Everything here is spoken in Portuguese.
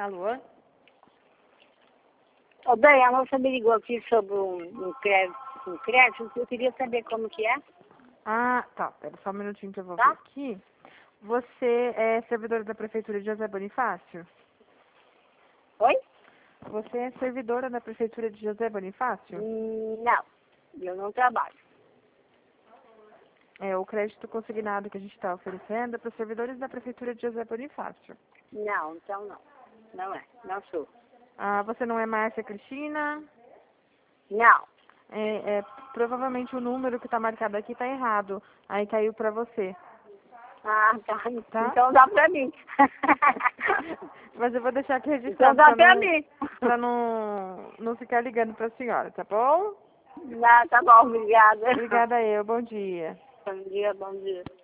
Alô? Ô, bem, a moça me ligou aqui sobre um crédito. Eu queria saber como que é. Ah, tá. Pera só um minutinho que eu vou Tá? ver aqui. Você é servidora da Prefeitura de José Bonifácio? Oi? Você é servidora da Prefeitura de José Bonifácio? Não, eu não trabalho. É, o crédito consignado que a gente está oferecendo é para os servidores da Prefeitura de José Bonifácio. Não, então não. Não é, não sou. Ah, você não é Márcia Cristina? Não. Provavelmente o número que está marcado aqui está errado. Aí caiu para você, Ah, tá. tá? Então dá pra mim. Mas eu vou deixar aqui Então registrado dá pra mim. para não ficar ligando para a senhora, tá bom? Tá bom, obrigada. Obrigada eu, bom dia. Bom dia, bom dia.